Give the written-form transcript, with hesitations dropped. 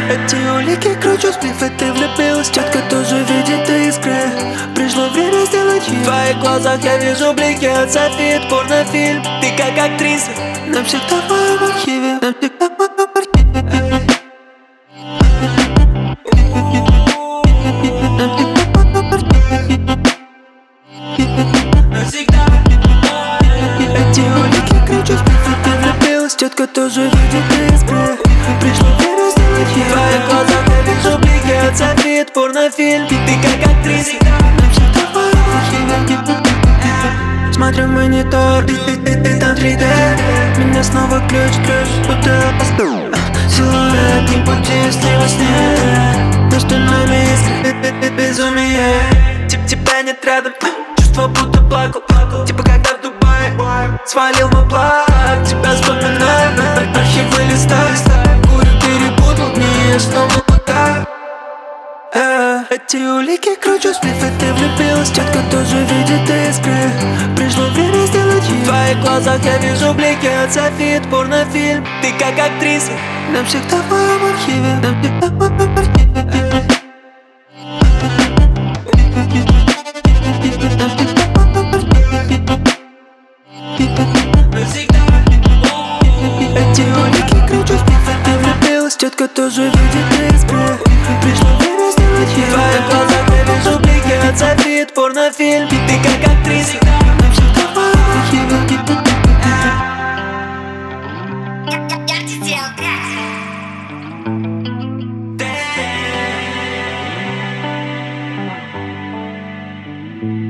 Эти улики кручу, сплив, и ты влюбилась. Тетка тоже видит искры. Пришло время сделать хит. В твоих глазах я вижу блики от софит. Порнофильм, ты как актриса. Навсегда в моем архиве. Навсегда в моем архиве. Эти улики кручу, сплив, и ты влюбилась. Тетка тоже видит искры. Пришло время сделать хит. В твоих глазах я вижу блики от софит. Порнофильм, ты как актриса. Навсегда в моем архиве. Смотрю в монитор, и там 3D. Меня снова ключ, будто силуэт, не пути, сны во сне. Между нами искры, безумие. Тебя нет рядом, чувство будто плакал. Типа когда в Дубае свалил мой плак. Тебя вспоминаю, архивы листаю. Курю перепутал дни, я снова пока. Эти улики кручу, сплив, и ты влюбилась. Тетка тоже видит искры. Пришло время сделать хит. В твоих глазах я вижу блики от софит. Порнофильм, ты как актриса. Навсегда в моем архиве. Навсегда в моем архиве. Эти улики кручу, сплив, и ты влюбилась. Тетка тоже видит искры. Пришло время сделать хит. В твоих глазах я вижу блики от софит. Порнофильм, ты как актриса. Навсегда в моем архиве. Яркий